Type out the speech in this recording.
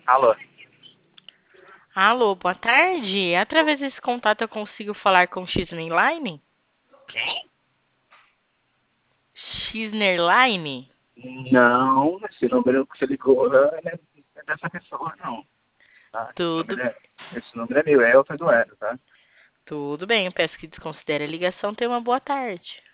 Alô? Alô, boa tarde. Através desse contato eu consigo falar com Xner Line? Quem? Xner Line? Não, esse número que você ligou não é dessa pessoa, não. Tá? Tudo, Esse número é meu, é o Eduardo, tá? tudo bem. Eu peço que desconsidere a ligação. Tenha uma boa tarde.